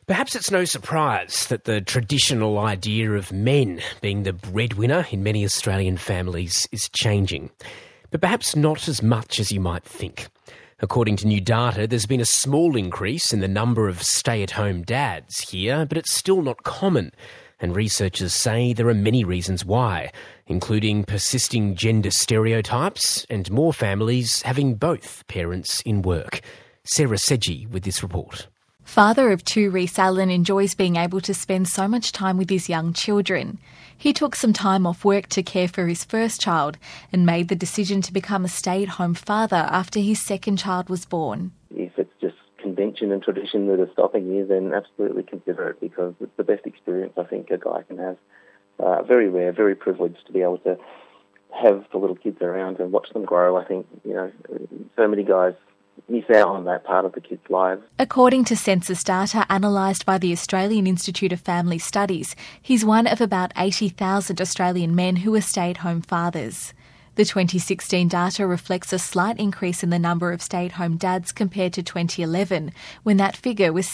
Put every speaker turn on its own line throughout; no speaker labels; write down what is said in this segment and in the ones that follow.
Perhaps it's no surprise that the traditional idea of men being the breadwinner in many Australian families is changing, but perhaps not as much as you might think. According to new data, there's been a small increase in the number of stay-at-home dads here, but it's still not common, and researchers say there are many reasons why, including persisting gender stereotypes and more families having both parents in work. Sarah Sedgey with this report.
Father of two, Rhys Allen enjoys being able to spend so much time with his young children. He took some time off work to care for his first child and made the decision to become a stay-at-home father after his second child was born.
If it's just convention and tradition that are stopping you, then absolutely consider it, because it's the best experience I think a guy can have. Very rare, very privileged to be able to have the little kids around and watch them grow. I think, so many guys miss out on that part of the kids' lives.
According to census data analysed by the Australian Institute of Family Studies, he's one of about 80,000 Australian men who are stay-at-home fathers. The 2016 data reflects a slight increase in the number of stay-at-home dads compared to 2011, when that figure was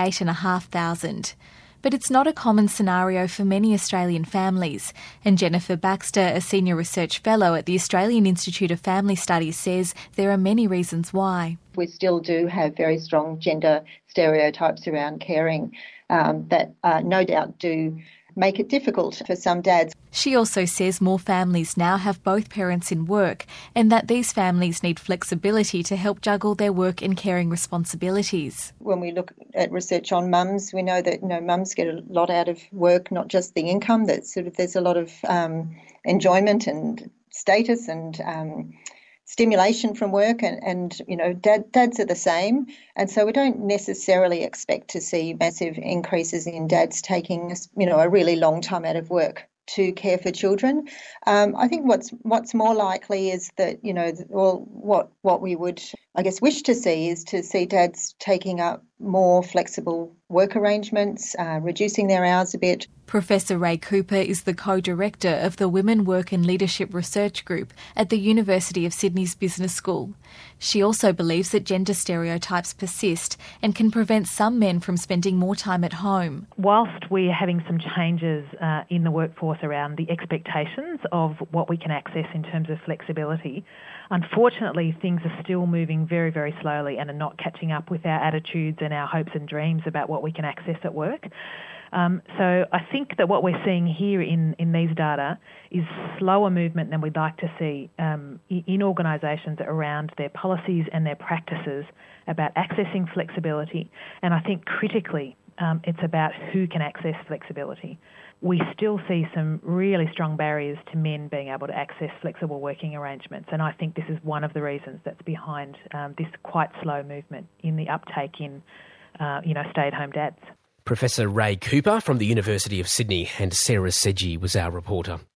68,500. But it's not a common scenario for many Australian families, and Jennifer Baxter, a senior research fellow at the Australian Institute of Family Studies, says there are many reasons why.
We still do have very strong gender stereotypes around caring that no doubt do make it difficult for some dads.
She also says more families now have both parents in work, and that these families need flexibility to help juggle their work and caring responsibilities.
When we look at research on mums, we know that mums get a lot out of work, not just the income. That there's a lot of enjoyment and status and stimulation from work, and dads are the same, and so we don't necessarily expect to see massive increases in dads taking a really long time out of work to care for children. I think what's more likely is that what we would wish to see is to see dads taking up more flexible work arrangements, reducing their hours a bit.
Professor Ray Cooper is the co-director of the Women, Work and Leadership Research Group at the University of Sydney's Business School. She also believes that gender stereotypes persist and can prevent some men from spending more time at home.
Whilst we're having some changes in the workforce around the expectations of what we can access in terms of flexibility, unfortunately things are still moving very, very slowly and are not catching up with our attitudes and our hopes and dreams about what we can access at work. So I think that what we're seeing here in these data is slower movement than we'd like to see in organisations around their policies and their practices about accessing flexibility. And I think critically it's about who can access flexibility. We still see some really strong barriers to men being able to access flexible working arrangements, and I think this is one of the reasons that's behind this quite slow movement in the uptake in stay-at-home dads.
Professor Ray Cooper from the University of Sydney and Sarah Sedgey was our reporter.